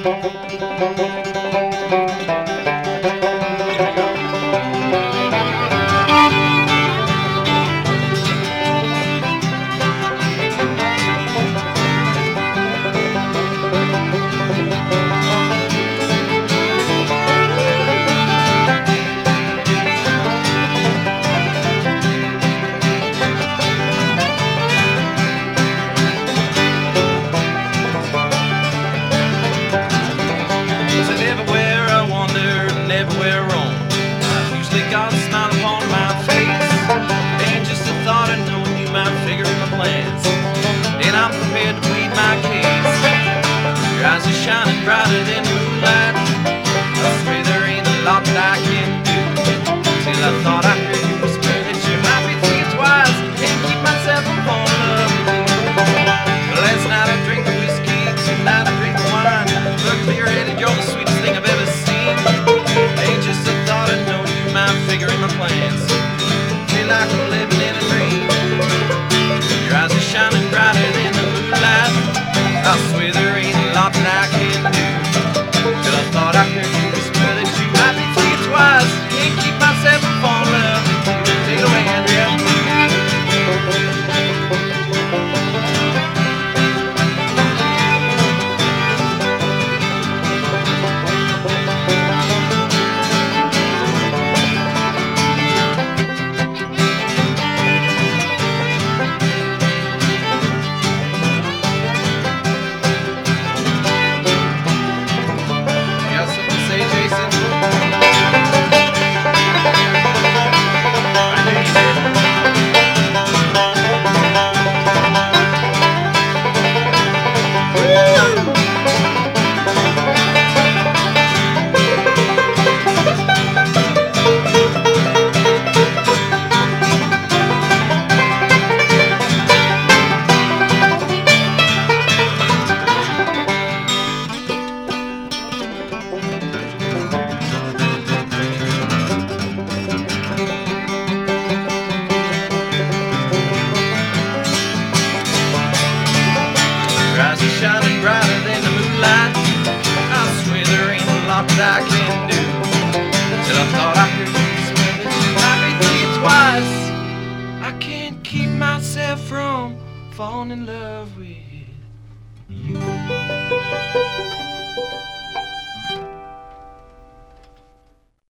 Got a smile upon my face. Ain't just a thought of knowing you might figure in my plans, and I'm prepared to plead my case. Your eyes are shining brighter than moonlight. I swear there ain't a lot that I can do. Till I thought I heard you whisper that you might be thinking twice. Can't keep myself from falling in love with you. Last night I drank the whiskey, tonight I drink the wine. Look clear-headed, you're the sweetest thing I've ever seen. Ain't just a thought of knowing I'm figuring my plans. Feel like I'm living in a dream. Your eyes are shining brighter than the moonlight. I swear there ain't a lot that I can do. Till I thought I heard you whisper that you might be thinking twice. Can't keep myself from falling in love with you. Take it away, Andrea. Shining brighter than the moonlight. I swear there ain't a lot that I can do. Till I thought I heard you swear that you might be thinking twice. I can't keep myself from falling in love with you.